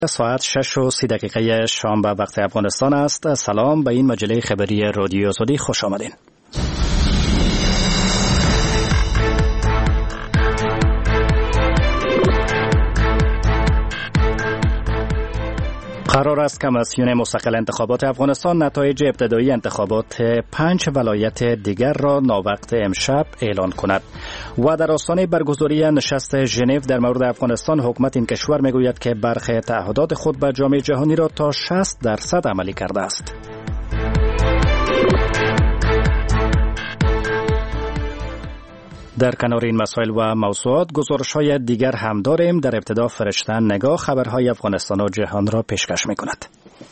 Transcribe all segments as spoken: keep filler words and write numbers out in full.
ساعت شش و سی دقیقه شام به وقت افغانستان است. سلام، به این مجله خبری رادیو آزادی خوش آمدین. قرار است کمیسیون مستقل انتخابات افغانستان نتایج ابتدایی انتخابات پنج ولایت دیگر را ناوقت امشب اعلان کند و در آستانه برگزاری نشست ژنو در مورد افغانستان حکومت این کشور میگوید که برخی تعهدات خود به جامعه جهانی را تا شصت درصد عملی کرده است. در کنار این مسائل و موضوعات گزارش‌های دیگر هم داریم. در ابتدا فرشتن نگاه خبرهای افغانستان و جهان را پیشکش می‌کند.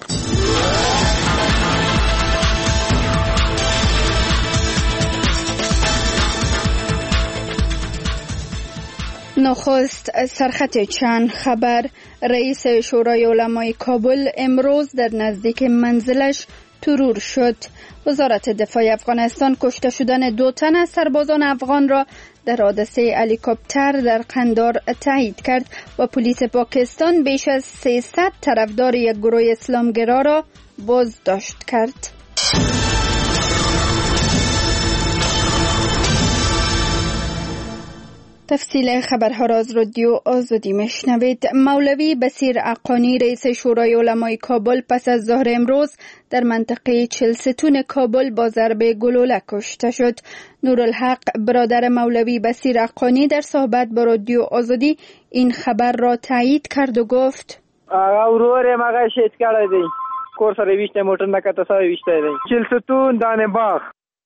نخست سرخط چند خبر. رئیس شورای علمای کابل امروز در نزدیک منزلش ترور شد. وزارت دفاع افغانستان کشته شدن دو تن از سربازان افغان را در حادثه هلیکوپتر در قندار تایید کرد و پلیس پاکستان بیش از سیصد طرفدار یک گروه اسلامگرا را بازداشت کرد. تفصیل خبرها را از رادیو آزادی میشنوید. مولوی بصیر اقانی رئیس شورای علمای کابل پس از ظهر امروز در منطقه چلستون کابل با ضربه گلوله کشته شد. نورالحق برادر مولوی بصیر اقانی در صحبت با رادیو آزادی این خبر را تایید کرد و گفت: آقا ورور مگه شهید کړی دی، کور سره ویشته موټر نه کته سره ویشته دی، چلستون دانه باغ.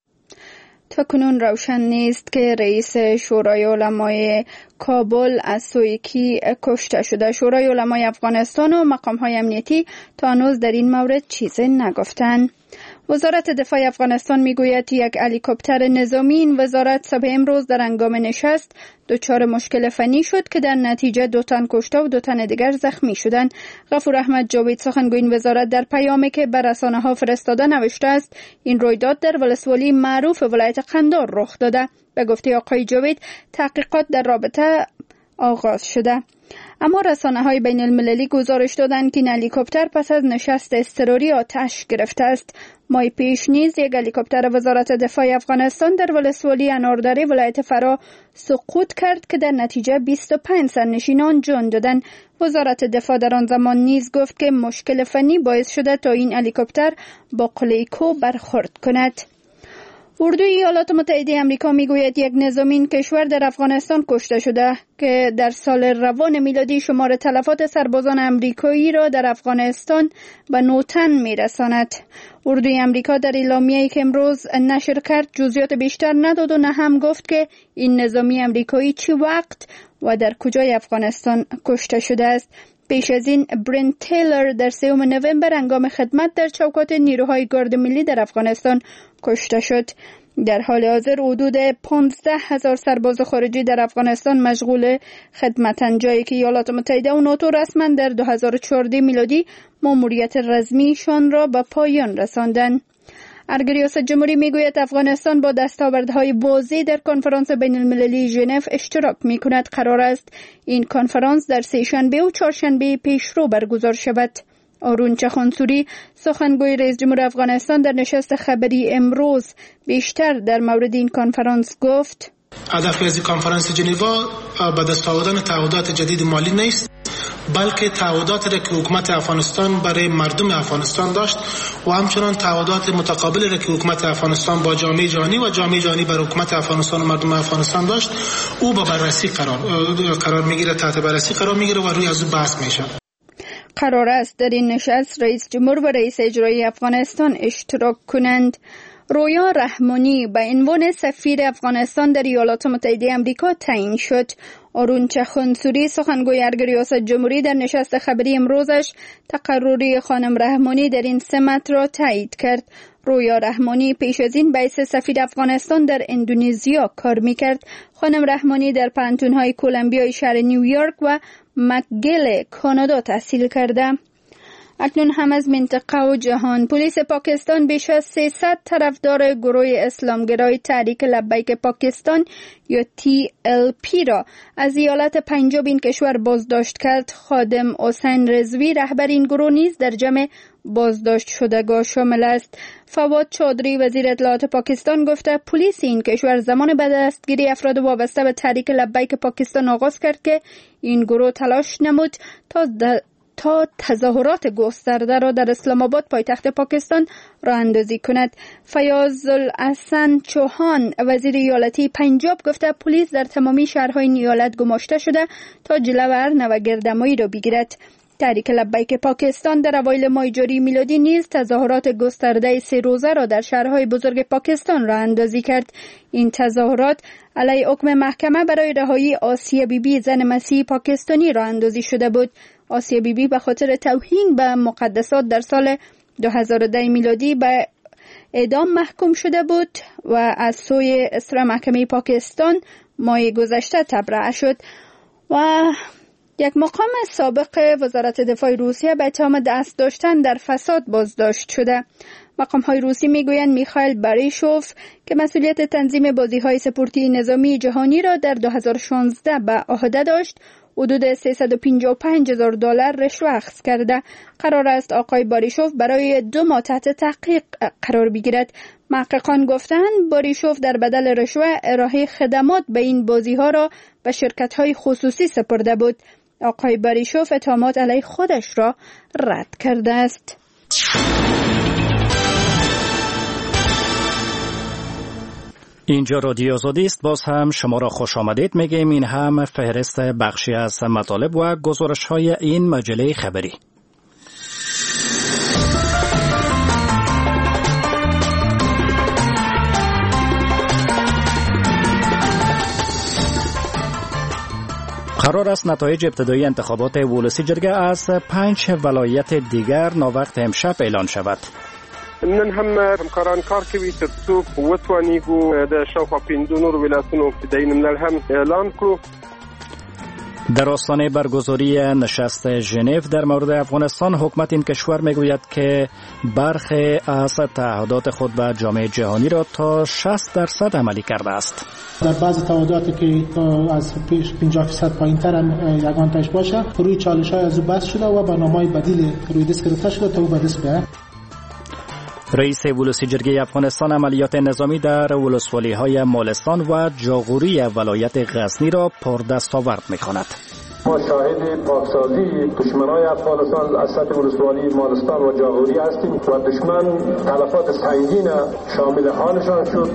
تاکنون روشن نیست که رئیس شورای علمای کابل از سوی کی کشته شده. شورای علمای افغانستان و مقام‌های امنیتی تا هنوز در این مورد چیزی نگفتند. وزارت دفاع افغانستان میگوید یک هلیکوپتر نظامی این وزارت صبح امروز در هنگام نشست دچار مشکل فنی شد که در نتیجه دو تن کشته و دو تن دیگر زخمی شدند. غفور احمد جاوید سخنگوی این وزارت در پیامی که بر رسانه‌ها فرستاده نوشته است این رویداد در ولسوالی معروف ولایت قندار رخ داده. به گفته آقای جاوید تحقیقات در رابطه آغاز شده. اما رسانه‌های بین المللی گزارش دادند که این هلیکوپتر پس از نشست اضطراری آتش گرفته است. ماه پیش نیز یک هلیکوپتر وزارت دفاع افغانستان در ولسوالی اناردری ولایت فرا سقوط کرد که در نتیجه بیست و پنج سرنشینان جان دادند. وزارت دفاع در آن زمان نیز گفت که مشکل فنی باعث شده تا این هلیکوپتر با قله کو برخورد کند. اردوی ایالات متحده آمریکا میگوید یک نظامی این کشور در افغانستان کشته شده که در سال روان میلادی شمار تلفات سربازان آمریکایی را در افغانستان به نه تن میرساند. اردوی آمریکا در اعلامیه‌ای که امروز نشر کرد جزئیات بیشتر نداد و نه هم گفت که این نظامی آمریکایی چه وقت و در کجای افغانستان کشته شده است. پیش از این برنت تیلر در سوم نوامبر هنگام خدمت در چوکات نیروهای گارد ملی در افغانستان کشته شد. در حال حاضر حدود پانزده هزار سرباز خارجی در افغانستان مشغول خدمتند، جایی که ایالات متحده و ناتو رسما در دو هزار و چهارده میلادی ماموریت رسمیشان را به پایان رساندند. ارگریاس جمهوری میگوید افغانستان با دستاوردهای واضح در کنفرانس بین المللی ژنو اشتراک میکند. قرار است این کنفرانس در سه شنبه و چهارشنبه پیشرو برگزار شود. آرون چخانسوری سخنگوی رئیس جمهور افغانستان در نشست خبری امروز بیشتر در مورد این کنفرانس گفت: هدف از کنفرانس ژنو به دست آوردن تعهدات جدید مالی نیست، بلکه تعهداتی را که حکومت افغانستان برای مردم افغانستان داشت و همچنان تعهدات متقابلی را که حکومت افغانستان با جامعه جهانی و جامعه جهانی بر حکومت افغانستان و مردم افغانستان داشت او به بررسی قرار قرار میگیره، تحت بررسی قرار میگیره و روی از او بحث میشه. قرار است در این نشست رئیس جمهور و رئیس اجرایی افغانستان اشتراک کنند. رویا رحمانی به عنوان سفیر افغانستان در ایالات متحده آمریکا تعیین شد. آرون چخانسوری سخنگوی ارگریاس جمهوری در نشست خبری امروزش تقرری خانم رحمانی در این سمت را تایید کرد. رویا رحمانی پیش از این به حیث سفیر افغانستان در اندونزیا کار میکرد. خانم رحمانی در پانتون‌های کولومبیا شهر نیویورک و مکگیل کانادا تحصیل کرده. اکنون هم از منطقه و جهان. پلیس پاکستان بیش از سیصد طرفدار گروه اسلامگرای تحریک لبیک پاکستان یا تی ال پی را از ایالت پنجاب این کشور بازداشت کرد. خادم حسین رضوی رهبر این گروه نیز در جمع بازداشت شدگان شامل است. فواد چودری وزیر اطلاعات پاکستان گفته پلیس این کشور زمان به دستگیری افراد وابسته به تحریک لبیک پاکستان آغاز کرد که این گروه تلاش نمود تا تا تظاهرات گسترده را در اسلام آباد پایتخت پاکستان راه اندازی کند. فیاض الحسن چوهان وزیر ایالتی پنجاب گفته پلیس در تمامی شهرهای این ایالت گماشته شده تا جلو هر نوع گردمایی را بگیرد. تحریک لبیک پاکستان در اوایل ماه جاری میلادی نیز تظاهرات گسترده سه روزه را در شهرهای بزرگ پاکستان راه اندازی کرد. این تظاهرات علیه حکم محکمه برای رهایی آسیه بیبی زن مسیحی پاکستانی راه اندازی شده بود. آسیه بیبی به خاطر توهین به مقدسات در سال دو هزار و ده میلادی به اعدام محکوم شده بود و از سوی اصلاح محکمه پاکستان ماه گذشته تبرئه شد. و یک مقام سابق وزارت دفاع روسیه به اتهام دست داشتن در فساد بازداشت شده. مقام‌های روسی میگویند میخائیل باریشوف که مسئولیت تنظیم بازی‌های سپورتی نظامی جهانی را در دو هزار و شانزده به عهده داشت، حدود سیصد و پنجاه و پنج هزار دلار رشوه اخذ کرده. قرار است آقای باریشوف برای دو ماه تحت تحقیق قرار بگیرد. محققان گفتند باریشوف در بدل رشوه ارائه خدمات به این بازی‌ها را به شرکت‌های خصوصی سپرده بود. آقای باریشوف اتهامات علیه خودش را رد کرده است. اینجا رادیو آزادی است. باز هم شما را خوش آمدید میگیم. این هم فهرست بخشی از مطالب و گزارش های این مجله خبری. قرار است نتایج ابتدایی انتخابات ولسی جرگه از پنج ولایت دیگر ناوقت امشب اعلان شود. نن هم همکاران کار کوي تر څو وتوانیږو د شاوخوا پنځو نورو ولایتونو ابتدایي نوملړ هم اعلان کړو. در آستانه برگزاری نشست ژنو در مورد افغانستان حکومت این کشور میگوید که برخی از تعهدات خود به جامعه جهانی را تا شصت درصد عملی کرده است. در بعض تعهداتی که از پنجاه درصد پایین‌تر هم یگان تاش باشه روی چالش‌های از او بحث شده و برنامه‌های بدیل روی دست گرفته شده تا او به دست بیاید. رئیس ولسی جرگه افغانستان عملیات نظامی در ولسوالی‌های مالستان و جاغوری ولایت غزنی را پردستاورد می‌خواند. ما شاهد پاکسازی دشمنان افغانستان از سطح ولسوالی مالستان و جاغوری هستیم و دشمن تلفات سنگین شامل حالشان شد.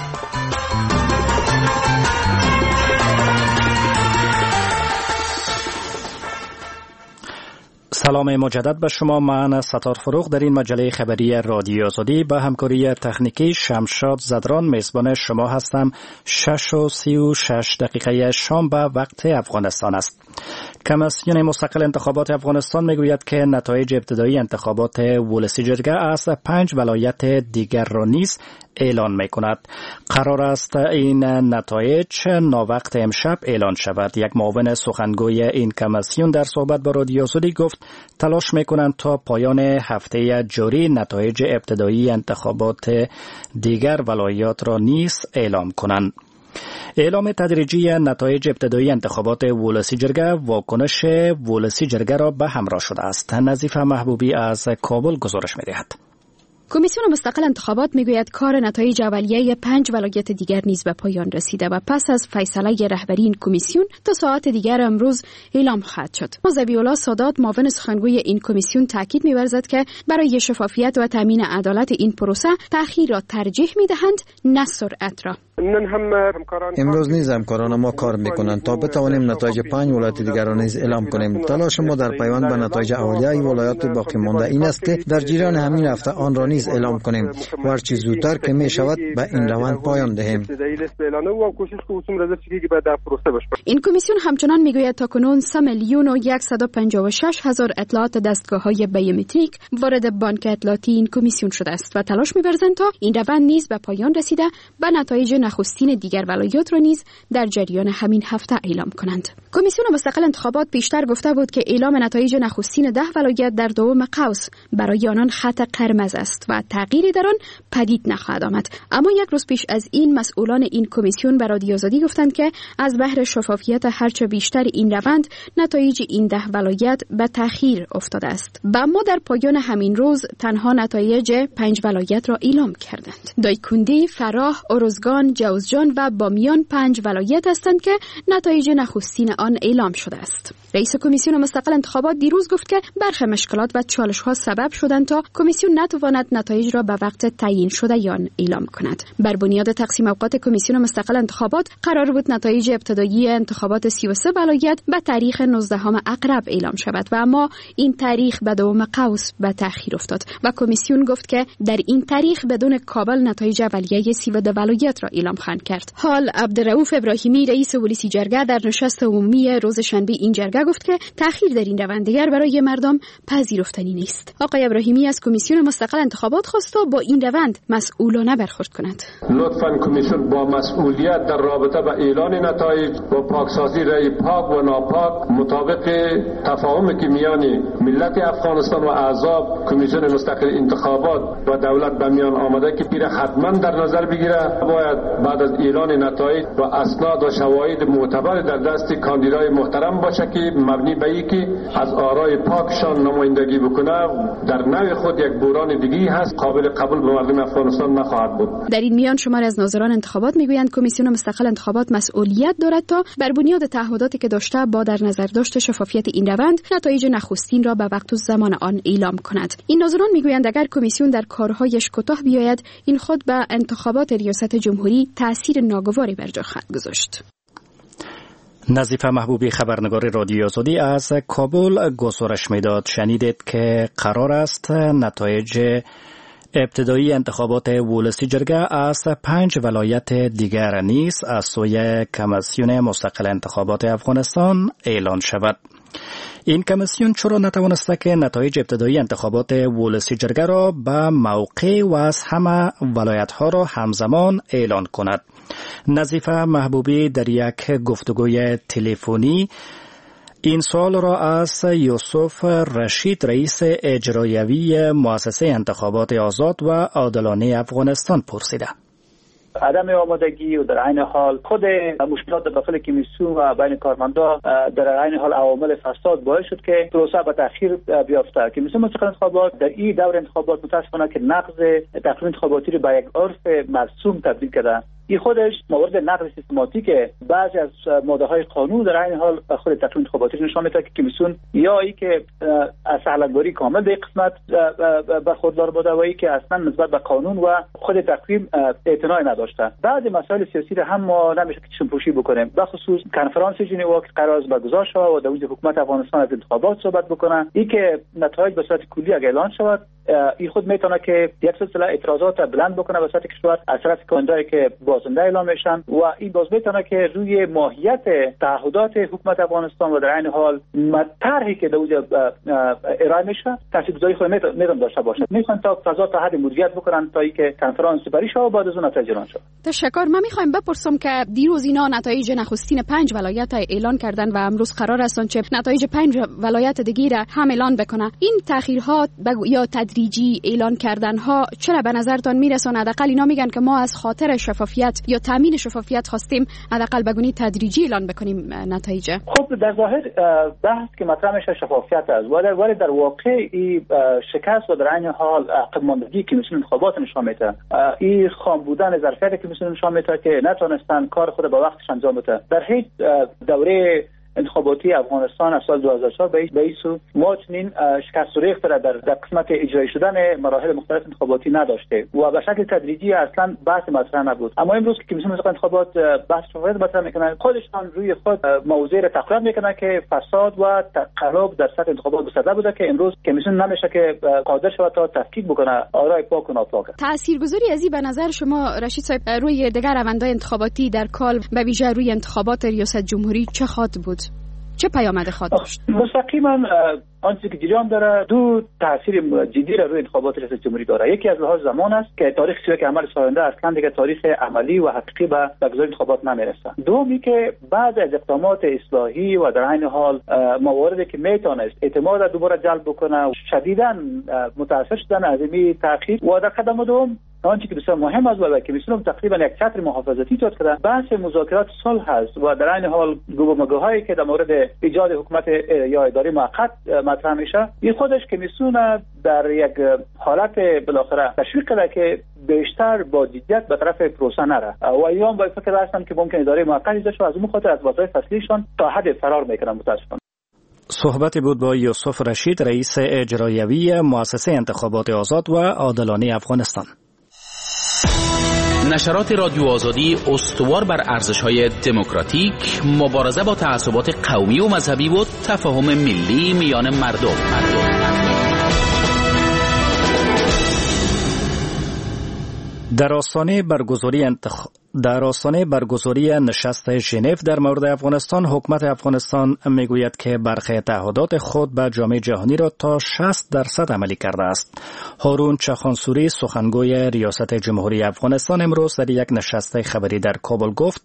سلام مجدد به شما. من ستار فروغ در این مجله خبری رادیو آزادی با همکاری تکنیکی شمشاد زدران میزبان شما هستم. شش و سی و شش دقیقه شام به وقت افغانستان است. کمیسیون مستقل انتخابات افغانستان میگوید که نتایج ابتدایی انتخابات ولسی جرگه از پنج ولایت دیگر را نیز اعلان می کند. قرار است این نتایج ناوقت امشب اعلان شود. یک معاون سخنگوی این کمیسیون در صحبت با رادیو آزادی گفت تلاش می کنند تا پایان هفته جاری نتایج ابتدایی انتخابات دیگر ولایات را نیز اعلام کنند. اعلام تدریجی نتایج ابتدایی انتخابات ولسی جرگه واکنش ولسی جرگه را به همراه شده است. نظیفه محبوبی از کابل گزارش می دهد. کمیسیون مستقل انتخابات میگوید کار نتایج اولیه پنج ولایت دیگر نیز به پایان رسیده و پس از فیصله رهبری این کمیسیون تا ساعت دیگر امروز اعلام خواهد شد. ذبیح‌الله سادات معاون سخنگوی این کمیسیون تاکید می‌ورزد که برای شفافیت و تامین عدالت این پروسه تأخیر را ترجیح می‌دهند نه سرعت را. امروز نیز همکاران ما کار میکنند تا بتوانیم نتایج پنج ولایت دیگر را نیز اعلام کنیم. تلاش ما در پیوند به نتایج اولیه ای ولایات باقی مانده این است که در جریان همین هفته آن را نیز اعلام کنیم و هر چه زودتر که می شود به این روند پایان دهیم. این کمیسیون همچنان میگوید تاکنون سه میلیون و صد و پنجاه و شش هزار اطلاعات دستگاه‌های بیومتریک وارد بانک اطلاعاتی این کمیسیون شده است و تلاش می‌ورزند تا این روند نیز به پایان رسیده به نتایج نخستین دیگر ولایات را نیز در جریان همین هفته اعلام کنند. کمیسیون مستقل انتخابات پیشتر گفته بود که اعلام نتایج نخستین ده ولایت در دوم قوس برای آنان خط قرمز است و تغییری در آن پدید نخواهد آمد. اما یک روز پیش از این مسئولان این کمیسیون به رادیو آزادی گفتند که از بهر شفافیت هرچه بیشتر این روند نتایج این ده ولایت به تأخیر افتاده است. و اما در پایان همین روز تنها نتایج پنج ولایت را اعلام کردند. دایکندی، فراه، ارزگان، جوزجان و بامیان پنج ولایت هستند که نتایج نخستین آن اعلام شده است. رئیس کمیسیون مستقل انتخابات دیروز گفت که برخی مشکلات و چالش‌ها سبب شدند تا کمیسیون نتواند نتایج را به وقت تعیین شده آن اعلام کند. بر بنیاد تقسیم اوقات کمیسیون مستقل انتخابات قرار بود نتایج ابتدایی انتخابات سی و سه ولایت به تاریخ نوزدهم اقرب اعلام شود و اما این تاریخ به دوم قوس به تأخیر افتاد و کمیسیون گفت که در این تاریخ بدون کابل نتایج اولیه سی و دو ولایت را اعلام خواهد کرد. حال عبدالرؤوف ابراهیمی رئیس ولسی جرگه در نشست عمومی روز شنبه این جرگه گفت که تأخیر در این روند دیگر برای مردم پذیرفتنی نیست. آقای ابراهیمی از کمیسیون مستقل انتخابات خواست تا با این روند مسئولانه برخورد کند. لطفاً کمیسیون با مسئولیت در رابطه با اعلان نتایج و پاکسازی رای پاک و ناپاک مطابق تفاهمی که میان ملت افغانستان و اعضا کمیسیون مستقل انتخابات و دولت به میان آمده که پیر حتما در نظر بگیره. باید بعد از اعلان نتایج و اسناد و شواهد معتبر در دست کاندیدای محترم باشه که مبنی به اینکه از آرای پاکشان نمایندگی بکنه در نوع خود یک بحران دیگه هست، قابل قبول به مردم افغانستان نخواهد بود. در این میان شمار از ناظران انتخابات میگویند کمیسیون مستقل انتخابات مسئولیت دارد تا بر بنیاد تعهداتی که داشته با در نظر داشت شفافیت این روند نتایج نخستین را به وقت و زمان آن اعلام کند. این ناظران میگویند اگر کمیسیون در کارهایش کوتاه بیاید این خود به انتخابات ریاست جمهوری تأثیر ناگواری بر جا خواهد گذاشت. نظیفه محبوبی خبرنگار رادیو آزادی از کابل گزارش میداد. شنیدید که قرار است نتایج ابتدایی انتخابات ولسی جرگه از پنج ولایت دیگر نیز از سوی کمیسیون مستقل انتخابات افغانستان اعلان شود. این کمیسیون چرا نتوانسته که نتایج ابتدایی انتخابات ولسی جرگه را به موقع و از همه ولایت ها را همزمان اعلان کند؟ نظیفه محبوبی در یک گفتگوی تلفنی این سوال را از یوسف رشید رئیس اجرایوی مؤسسه انتخابات آزاد و عادلانه افغانستان پرسیده. عدم آمادگی و در عین حال خود مشکلات داخل کمیسیون و بین کارمندان در عین حال عوامل فساد باعث شد که پروسه به تاخیر بیافته. کمیسیون مستقل انتخابات در این دور انتخابات متاسفانه که نقض تقویم انتخاباتی را به یک عرف مرسوم تبدیل کرده. این خودش مورد نقض سیستماتیک بعضی از ماده‌های قانون در عین حال خود تقویم انتخاباتی نشان میده که کمیسیون یا ای که از سهلت‌باری کامل به قسمت برخوردار بوده و ای که اصلا نسبت به قانون و خود تقویم اعتنا نداشته. بعضی مسائل سیاسی را هم ما نمیشه که چشم‌پوشی بکنیم. به خصوص کنفرانس ژنوا که قرار است برگزار شود و در اونجا حکومت افغانستان از انتخابات صحبت بکنه، ای که نتایج به صورت کلی اعلان شود، این خود میتونه که یک سلسله اعتراضات بلند بکنه به صورت کشور از طرف کاندیدایی که بازنده اعلام میشن و این باز میتونه که روی ماهیت تعهدات حکومت افغانستان و در عین حال طرحی که در اونجا ارائه میشه تاثیرگذاری خود میتونه داشته باشه. میخوان تا فضا تا حد مدیریت بکنن تا اینکه کنفرانس سپری شه و بعد از اون نتایج اعلان شه. تشکر. من میخوایم بپرسم که دیروز اینا نتایج نخستین پنج ولایت اعلان کردن و امروز قرار است که نتایج پنج ولایت دیگه را هم اعلان بکنه. این تاخیرها یا تدریجی اعلان کردن ها چرا به نظرتان میرسونه؟ حداقل اینا میگن که ما از خاطر شفافیت یا تامین شفافیت خواستیم حداقل بگونی تدریجی اعلان بکنیم نتایج. خب در ظاهر بحث که مطرح میشه شفافیت است ولی در واقع این شکست و در عین حال عقب ماندگی که کمیسیون انتخابات نشان میده، این خام بودن ظرفیت که کمیسیون نشان میده که نتونستن کار خود به وقتش انجام بده. در هیچ دوره انتخاباتی افغانستان از سال دو هزار و چهار به این سو ما چنین شکست و ریخت در در قسمت اجرایی شدن مراحل مختلف انتخاباتی نداشته و به شکل تدریجی اصلا بحث مطرح نبود. اما امروز که کمیسیون مستقل انتخابات بحث شفافیت مطرح میکنه، خودشان روی خود موضوع را تقریر میکنه که فساد و تقلب در سطح انتخابات بسده بوده که امروز کمیسیون نمیشه که قادر شود تا تفکیک بکنه آرای پاک و ناپاک. تاثیرگذاری از این به نظر شما رشید صاحب روی دیگر روندهای انتخاباتی در کال به ویژه روی انتخابات ریاست جمهوری چه خواهد بود؟ چه پیامد خواهد داشت؟ مستقیما آنچه که جریان داره دو تاثیر جدی را روی انتخابات ریاست جمهوری داره. یکی از لحاظ زمان است که تاریخ چیزی که عمل ساینده اصلا دیگه تاریخ عملی و حقیقی به برگزاری انتخابات نمیرسه. دومی که بعد از اقدامات اصلاحی و در عین حال مواردی که میتونست اعتماد دوباره جلب بکنه شدیداً متاثر شدن از این تاخیر و در قدم دوم آنچه که بسیار مهم است و که میتونم تقریبا یک چتر محافظتی ایجاد کردن بحث مذاکرات صلح است و در عین حال گفتگوهایی که در مورد ایجاد حکومت یا اداره موقت مطرح میشه این خودش که میتونه در یک حالت بالاخره تشویق کنه که بیشتر با جدیت به طرف پروسه نره و ایام با فکر هستن که ممکن اداره موقت ایجاد شه از اون خاطر از وظایف اصلیشون تا حد فرار میکنن. متاسفانه صحبتی بود با یوسف رشید رئیس اجرایوی مؤسسه انتخابات آزاد و عادلانه افغانستان. نشرات رادیو آزادی استوار بر ارزش‌های دموکراتیک، مبارزه با تعصبات قومی و مذهبی و تفاهم ملی میان مردم. در آستانه برگزاری انتخ... در آستانه برگزاری نشست ژنو در مورد افغانستان، حکومت افغانستان میگوید که برخی تعهدات خود به جامعه جهانی را تا شصت درصد عملی کرده است. هارون چخانسوری سخنگوی ریاست جمهوری افغانستان امروز در یک نشست خبری در کابل گفت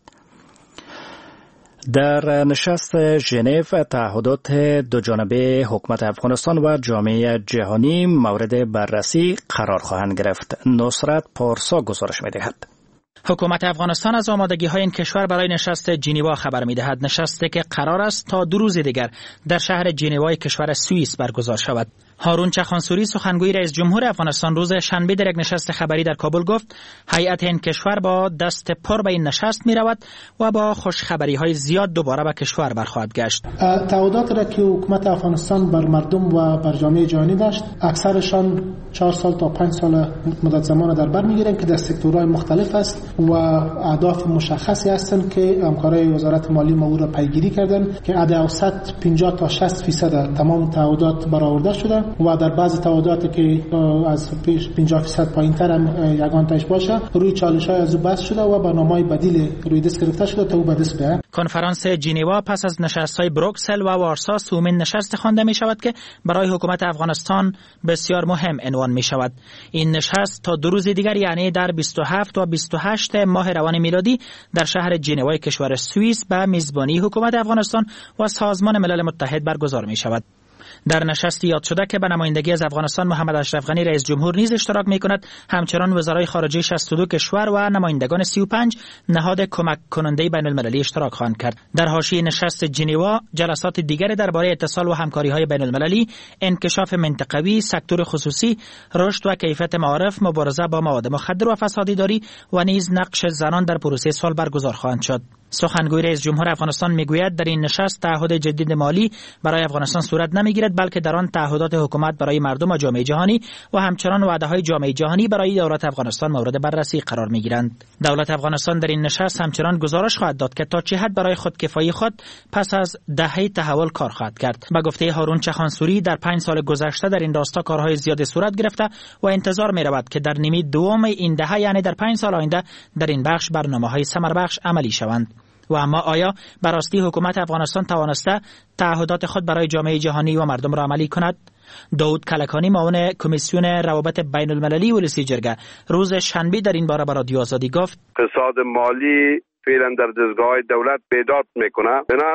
در نشست ژنو تعهدات دوجانبه حکومت افغانستان و جامعه جهانی مورد بررسی قرار خواهند گرفت. نصرت پارسا گزارش می‌دهد. حکومت افغانستان از آمادگی‌های این کشور برای نشست ژنو خبر می‌دهد. نشستی که قرار است تا دو روز دیگر در شهر ژنو کشور سوئیس برگزار شود. هارون چخانسوری سخنگوی رئیس جمهور افغانستان روز شنبه در یک نشست خبری در کابل گفت هیئت این کشور با دست پر به این نشست می رود و با خوشخبری های زیاد دوباره به کشور برخواهد گشت. تعهدات را که حکومت افغانستان بر مردم و بر جامعه جهانی داشت اکثرشان چهار سال تا پنج سال مدت زمان در بر میگیرند که در سکتورهای مختلف است و اهداف مشخصی هستند که همکارای وزارت مالی ما او را پیگیری کردند که عدد اوسط پنجاه تا شصت درصد تمام تعهدات برآورده شده و در بعض تعهداتی که از پنجاه درصد پایین‌تر هم یگان تاش باشه روی چالش‌های از او بحث شده و برنامه‌های بدیل روی دست گرفته شده تا او به دست بیاید. کنفرانس ژنو پس از نشست‌های بروکسل و وارسا سومین نشست خوانده می‌شود که برای حکومت افغانستان بسیار مهم عنوان می‌شود. این نشست تا دو روز دیگر یعنی در بیست و هفت و بیست و هشت ماه روان میلادی در شهر ژنو کشور سوئیس به میزبانی حکومت افغانستان و سازمان ملل متحد برگزار می‌شود. در نشست یاد شده که به نمایندگی از افغانستان محمد اشرف غنی رئیس جمهور نیز اشتراک می‌کند. همچنان وزرای خارجه شصت و دو کشور و نمایندگان سی و پنج نهاد کمک کننده بین‌المللی اشتراک خواهند کرد. در حاشیه نشست ژنو جلسات دیگری درباره اتصال و همکاری‌های بین‌المللی، انکشاف منطقوی، سکتور خصوصی، رشد و کیفیت معارف، مبارزه با مواد مخدر و فسادی‌داری و نیز نقش زنان در پروسه صلح برگزار خواهند شد. سخنگوی رئیس جمهور افغانستان میگوید در این نشست تعهد جدید مالی برای افغانستان صورت نمیگیرد بلکه در آن تعهدات حکومت برای مردم و جامعه جهانی و همچنان وعده‌های جامعه جهانی برای دولت افغانستان مورد بررسی قرار میگیرند. دولت افغانستان در این نشست همچنان گزارش خواهد داد که تا چه حد برای خودکفایی خود پس از دهه تحول کار خواهد کرد. به گفته هارون چخانسوری در پنج سال گذشته در این راستا کارهای زیاد صورت گرفته و انتظار می‌رود که در نیمه دوم این دهه یعنی در پنج سال آینده در این بخش برنامه‌های ثمربخش عملی شوند. و اما آیا به راستی حکومت افغانستان توانسته تعهدات خود برای جامعه جهانی و مردم را عملی کند؟ داود کلکانی معاون کمیسیون روابط بین المللی ولسی جرگه روز شنبه در این باره به رادیو آزادی گفت اقتصاد مالی فعلا در دستگاه دولت بیداد میکنه. بنان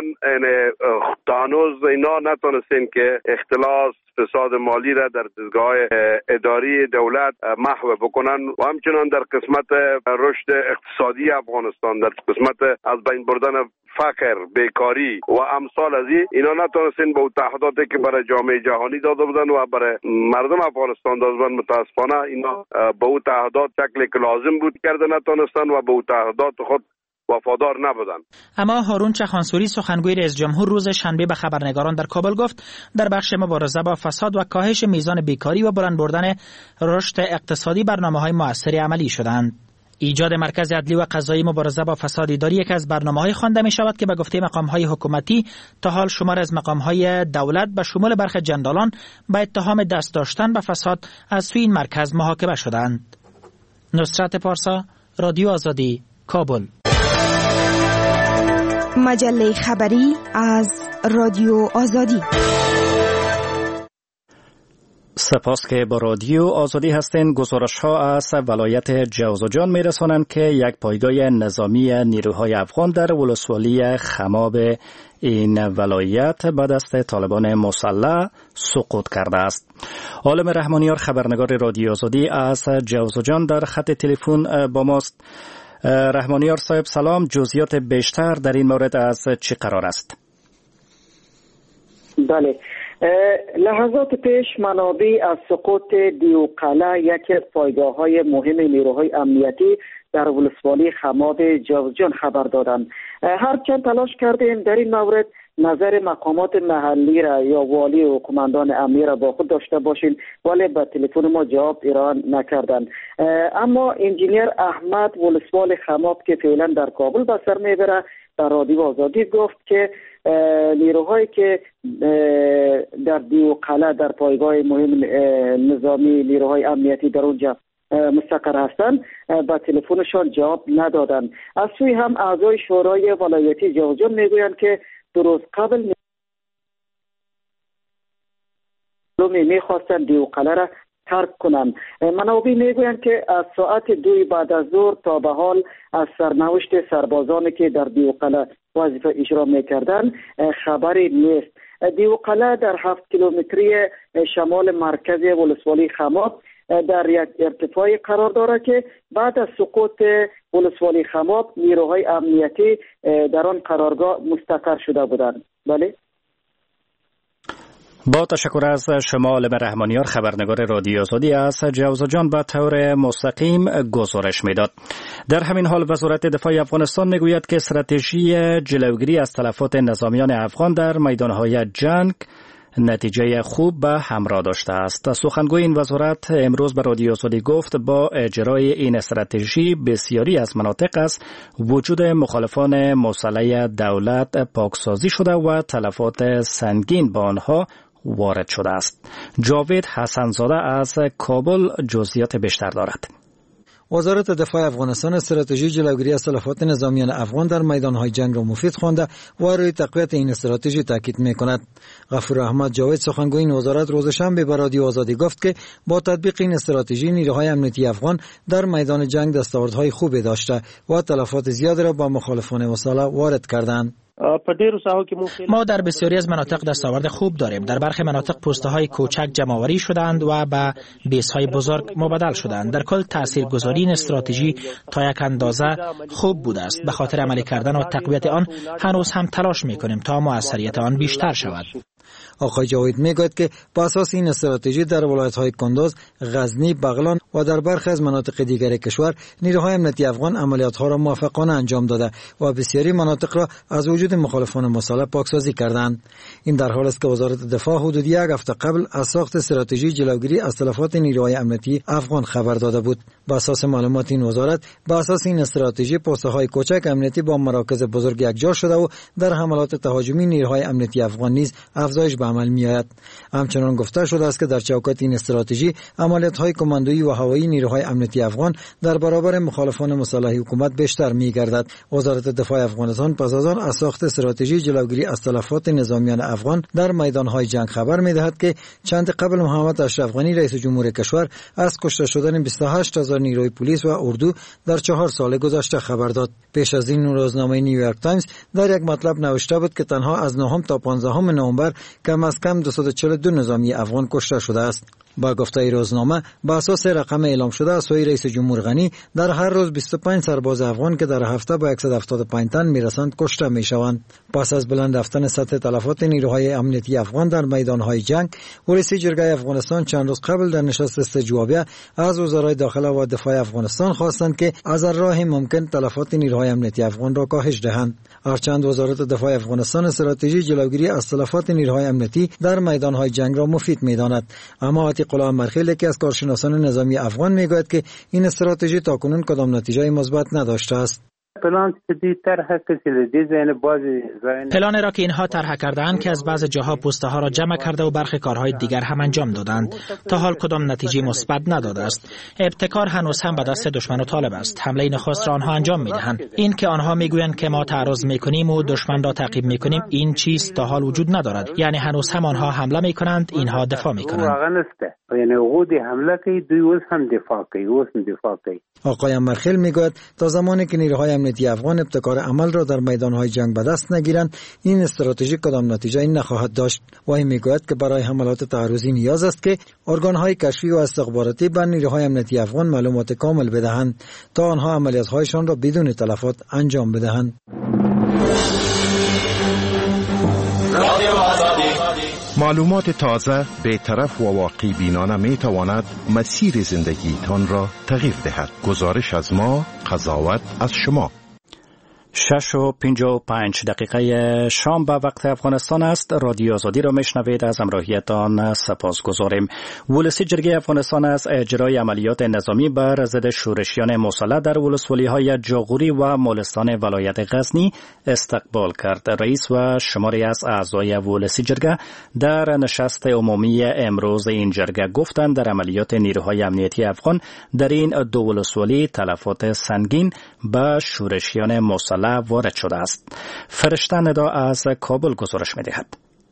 هنوز اینا نتونستین که اختلاس اقتصاد مالی را در دستگاه اداری دولت محو بکنن و همچنان در قسمت رشد اقتصادی افغانستان، در قسمت از بین بردن فقر، بیکاری و امثال از این اینا نتونستین با تعهداتی که برای جامعه جهانی داده بودن و برای مردم افغانستان داده بودن متاسفانه اینا با او تعهدات شکلی که لازم بود کرده نتونستن و با او تعهدات خود وفادار نبودند. اما هارون چخانسوری سخنگوی رئیس جمهور روز شنبه به خبرنگاران در کابل گفت در بخش مبارزه با فساد و کاهش میزان بیکاری و بلند بردن رشد اقتصادی برنامه‌های مؤثری عملی شدند. ایجاد مرکز عدلی و قضایی مبارزه با فساد اداری یکی از برنامه‌های خوانده می‌شود که به گفته مقام‌های حکومتی تا حال شمار از مقام‌های دولت به شمول برخی جنرالان به اتهام دست داشتن به فساد از سوی این مرکز محاکمه شدند. نصرت پارسا، رادیو آزادی، کابل. مجله خبری از رادیو آزادی. سپاس که با رادیو آزادی هستین. گزارش ها از ولایت جوزجان می رسانند که یک پایگاه نظامی نیروهای افغان در ولسوالی خماب این ولایت به دست طالبان مسلح سقوط کرده است. عالم رحمانیار خبرنگار رادیو آزادی از جوزجان در خط تلفن با ماست. رحمانیار صاحب سلام، جزئیات بیشتر در این مورد از چه قرار است؟ بله، لحظات پیش منابع از سقوط دیوقلعه، یکی از پایگاه‌های مهم نیروهای امنیتی در ولسوالی خماب جوزجان خبر دادند. هرچند تلاش کردیم در این مورد نظر مقامات محلی را یا والی و قماندان امنیتی را با خود داشته باشیم، ولی به تلفن ما جواب ایران نکردند. اما انجینیر احمد ولسوال خماب که فعلا در کابل به سر میبره در رادیو آزادی گفت که نیروهایی که در دیوقلعه در پایگاه مهم نظامی نیروهای امنیتی در اونجا مستقر هستند با تلفنشان جواب ندادند. از سوی هم اعضای شورای ولایتی جوزجان میگویند که دو روز قبل میخواستند دیوقلعه را ترک کنند. منابع میگویند که از ساعت دوی بعد از ظهر تا به حال از سرنوشت سربازانی که در دیوقلعه وظیفه اجرا میکردند خبری نیست. دیوقلعه در هفت کیلومتری شمال مرکز ولسوالی خماب در یک ارتفاعی قرار دارد که بعد از سقوط ولسوالی خماب نیروهای امنیتی در آن قرارگاه مستقر شده بودند. بله. با تشکر از شما عالم رحمانیار خبرنگار رادیو آزادی از جوزجان به طور مستقیم گزارش میداد. در همین حال وزارت دفاع افغانستان میگوید که استراتژی جلوگیری از تلفات نظامیان افغان در میدانهای جنگ نتیجه خوب به همراه داشته است. سخنگوی این وزارت امروز به رادیو آزادی گفت با اجرای این استراتژی بسیاری از مناطق از وجود مخالفان مسلح دولت پاکسازی شده و تلفات سنگین به آنها وارد شده است. جاوید حسنزاده از کابل جزئیات بیشتر دارد. وزارت دفاع افغانستان استراتژی جلوگیری از تلفات نظامیان افغان در میدانهای جنگ را مفید خوانده و روی تقویت این استراتژی تاکید می‌کند. غفور احمد جاوید سخنگوی این وزارت روز شنبه به رادیو آزادی گفت که با تطبیق این استراتژی نیروهای امنیتی افغان در میدان جنگ دستاوردهای خوبی داشته و تلفات زیادی را با مخالفان مسلح وارد کردند. ما در بسیاری از مناطق دستاورد خوب داریم. در برخی مناطق پوسته‌های کوچک جمع‌آوری شدند و به بیس‌های بزرگ مبدل شدند. در کل تاثیرگذاری این استراتژی تا یک اندازه خوب بوده است. به خاطر عملی کردن و تقویت آن هنوز هم تلاش می‌کنیم تا موثریت آن بیشتر شود. آقای جاوید میگوید که با اساس این استراتژی در ولایت‌های کندوز، غزنی، بغلان و در برخی از مناطق دیگر کشور نیروهای امنیتی افغان عملیات‌ها را موفقانه انجام داده و بسیاری مناطق را از وجود مخالفان مسلح پاکسازی کردند. این در حالی است که وزارت دفاع حدود یک هفته قبل از ساخت استراتژی جلوگیری از تلفات نیروهای امنیتی افغان خبر داده بود. با اساس معلومات این وزارت، با اساس این استراتژی پوسته‌های کوچک امنیتی با مراکز بزرگ یکجا شده و در حملات تهاجمی نیروهای امنیتی افغان نیز افزایش به عمل می‌آید. همچنان گفته شده است که در چوکات این استراتژی عملیات‌های کماندویی و هوایی نیروهای امنیتی افغان در برابر مخالفان مسلح حکومت بیشتر می‌گردد. وزارت دفاع افغانستان پس از آن از ساخت استراتژی جلوگیری از تلفات نظامیان افغان در میدان‌های جنگ خبر می‌دهد که چند قبل محمد اشرف غنی رئیس جمهور کشور از کشته شدن بیست و هشت هزار نیروی پلیس و اردو در چهار سال گذشته خبر داد. پیش از این روزنامه نیویورک تایمز در یک مطلب نوشته بود که تنها از نهم تا پانزدهم نوامبر کم از کم دویست و چهل و دو نظامی افغان کشته شده است. با گفته روزنامه با اساس رقم اعلام شده از سوی رئیس جمهور غنی در هر روز بیست و پنج سرباز افغان که در هفته با صد و هفتاد و پنج تن میرسند کشته میشوند. پس از بلند رفتن سطح تلفات نیروهای امنیتی افغان در میدانهای جنگ، رئیس جرگه افغانستان چند روز قبل در نشست استجوابیه از وزرای داخله و دفاع افغانستان خواستند که از راه ممکن تلفات نیروهای امنیتی افغان را کاهش دهند. هرچند وزارت دفاع افغانستان استراتژی جلوگیری از تلفات نیروهای امنیتی در میدانهای جنگ را مفید می‌داند، اما غلام مرخیل که از کارشناسان نظامی افغان میگوید که این استراتژی تاکنون کدام نتیجه مثبت نداشته است. پلان دی طرح کسی دیزاین بازی پلان را که اینها طرح کردند که از بعض جاها پوسته ها را جمع کرده و برخی کارهای دیگر هم انجام دادند. تا حال کدام نتیجه مثبت نداده است. ابتکار هنوز هم به دست دشمن و طالب است. حمله نخست را آنها انجام میدهند. این که آنها میگویند که ما تعرض میکنیم و دشمن را تعقیب میکنیم، این چیز تا حال وجود ندارد. یعنی هنوز هم آنها حمله میکنند، اینها دفاع میکنند. یعنی وقتی حمله کوي دوی اوس هم دفاع کوي اوس هم دفاع کوي. آقای مرخیل میگوید تا زمانی که نیروهای امنیتی افغان ابتکار عمل را در میدانهای جنگ به دست نگیرند، این استراتژی کدام نتیجه نخواهد داشت. و این میگوید که برای حملات تعرضی نیاز است که ارگانهای کشفی و استخباراتی به نیروهای امنیتی افغان معلومات کامل بدهند تا آنها عملیات‌هایشان را بدون تلفات انجام بدهند. معلومات تازه، بی‌طرف و واقعی بینانه می تواند مسیر زندگیتان را تغییر دهد. گزارش از ما، قضاوت از شما. شش و پنجاه و پنج دقیقه شام به وقت افغانستان است. رادیو آزادی را میشنوید. از همراهیتان سپاس گذاریم. ولسی جرگه افغانستان از اجرای عملیات نظامی بر ضد شورشیان مسلح در ولسوالی‌های جاغوری و مالستان ولایت غزنی استقبال کرد. رئیس و شماری از اعضای ولسی جرگه در نشست عمومی امروز این جرگه گفتند در عملیات نیروهای امنیتی افغان در این دو ولسوالی تلفات سنگین به شورشیان مسلح وارد شده است. فرشته ندا از کابل گزارش می‌دهد.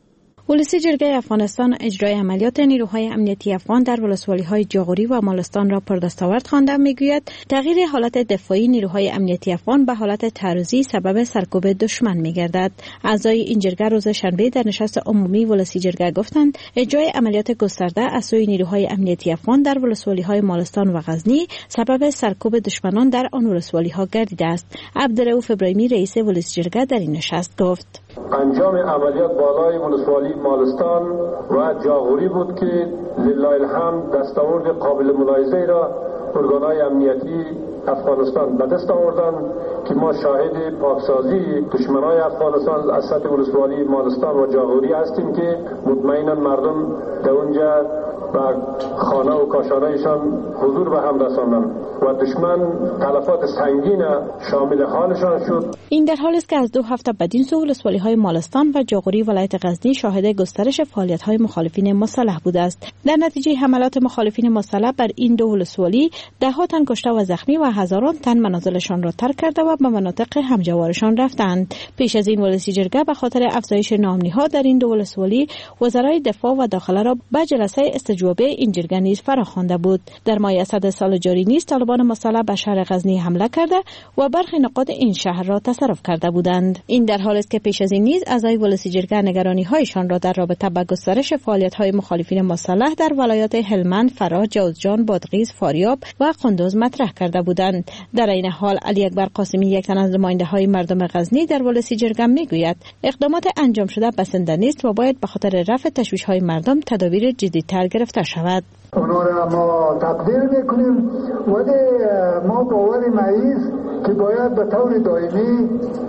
ولسی جرگه افغانستان اجرای عملیات نیروهای امنیتی افغان در ولسوالی‌های جاغوری و مالستان را پردستاورد خوانده. میگوید تغییر حالت دفاعی نیروهای امنیتی افغان به حالت تعرضی سبب سرکوب دشمن می‌گردد. اعضای این جرگه روز شنبه در نشست عمومی ولسی جرگه گفتند اجرای عملیات گسترده از سوی نیروهای امنیتی افغان در ولسوالی‌های مالستان و غزنی سبب سرکوب دشمنان در آن ولسوالی‌ها گردیده است. عبدالرؤوف ابراهیمی رئیس ولسی جرگه در این نشست گفت: انجام عملیات بالای ولسوالی مالستان و جاغوری بود که لله الحمد دستاورد قابل ملاحظه را ارگان‌های امنیتی افغانستان به دست آوردند که ما شاهد پاکسازی دشمنان افغانستان از سطح ولسوالی مالستان و جاغوری هستیم که مطمئنا مردم در اونجا و خانه و کاشانه‌شان حضور به هم رساندند و دشمن تلفات سنگین شامل حالشان شد. این در حالی است که از دو هفته بدین سو ولسوالی‌های مالستان و جاغوری ولایت غزنی شاهد گسترش فعالیت‌های مخالفین مسلح بوده است. در نتیجه حملات مخالفین مسلح بر این دو ولسوالی ده تن کشته و زخمی و هزاران تن منازلشان را ترک کرده و به مناطق همجوارشان رفتند. پیش از این ولسی جرگه به خاطر افزایش ناامنی‌ها در این دو ولسوالی وزرای دفاع و داخله را به جلسه استجوابه این جرگه نیز فراخوانده بود. در ماه اسد سال جاری نیز طالبان مسلح به شهر غزنی حمله کرده و برخی نقاط این شهر را تصرف کرده بودند. این در حالی است که پیش از این نیز اعضای ولسی جرگه نگرانی‌هایشان را در رابطه با گسترش فعالیت‌های مخالفین مسلح در ولایات هلمند، فراه، جوزجان، بادغیس، فاریاب و قندوز مطرح کرده بودند. در این حال علی اکبر قاسمی، یک تن از نماینده‌های مردم غزنی در ولسی جرگه میگوید اقدامات انجام شده بسنده نیست و باید به خاطر رفع تشویش‌های مردم تدابیر جدی‌تر گرفته شود. اونا را ما تقدیر میکنیم ولی ما باور ماییست که باید به طور دائمی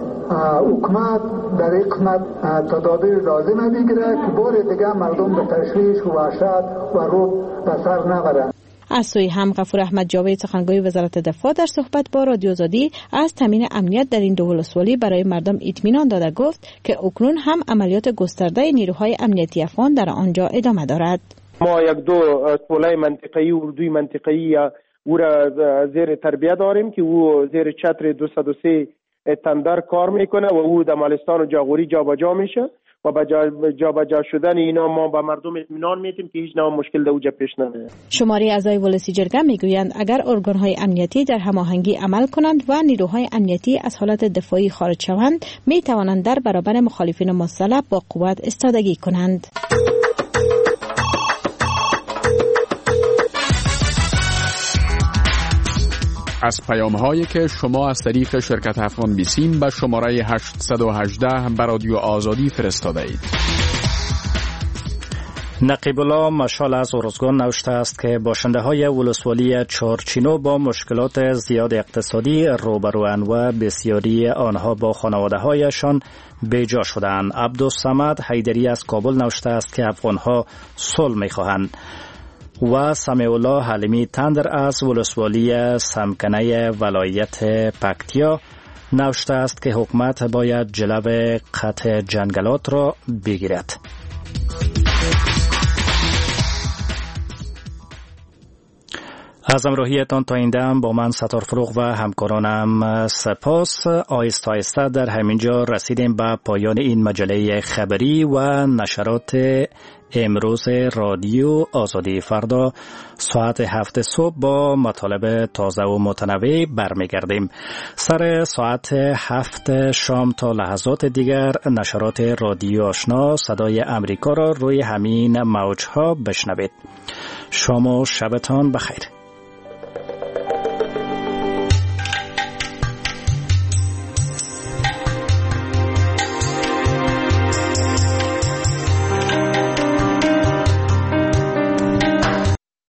حکومت در این قسمت تدابیر لازم بگیره که بار دیگه مردم به تشویش و وحشت و رعب به سر نبرند. از سوی هم غفور احمد جاوید، سخنگوی وزارت دفاع، در صحبت با رادیو آزادی از تامین امنیت در این دو ولسوالی برای مردم اطمینان داده گفت که اکنون هم عملیات گسترده نیروهای امنیتی افغان در آنجا ادامه دارد. ما یک دو سولای منطقه‌ای و اردوی منطقه‌ای او را زیر تربیت داریم که او زیر چتر دویست و سه تندر کار میکنه و او در مالستان و جاغوری جابجا میشه و با جابجا شدن اینا ما با مردم اطمینان میدیم که هیچ نوع مشکل در اوجا پیش نمیاد. شماری اعضای ولسی جرگه میگویند اگر ارگان‌های امنیتی در هماهنگی عمل کنند و نیروهای امنیتی از حالت دفاعی خارج شوند، میتوانند در برابر مخالفین مسلح با قوت ایستادگی کنند. از پیام‌هایی که شما از طریق شرکت افغان بیسیم به شماره هشتصد و هجده به رادیو آزادی فرستاده اید. نقیب الله مشال از ارزگان نوشته است که باشنده‌های ولسوالی چارچینو با مشکلات زیاد اقتصادی روبروان و بسیاری آنها با خانواده‌هایشان بیجا شدند. عبدالصمد حیدری از کابل نوشته است که افغان‌ها صلح می‌خواهند. و سمیع الله حلیمی تندر از ولسوالی سمکنه ولایت پکتیا نوشته است که حکومت باید جلو قطع جنگلات را بگیرد. از همراهیتان تا این دم با من ستار فروغ و همکارانم سپاس. آیسته آیسته در همینجا رسیدیم به پایان این مجله خبری و نشرات امروز رادیو آزادی. فردا ساعت هفت صبح با مطالب تازه و متنوع برمیگردیم. سر ساعت هفت شام تا لحظات دیگر نشرات رادیو آشنا صدای امریکا را روی همین موجها بشنوید. شام و شبتان بخیر.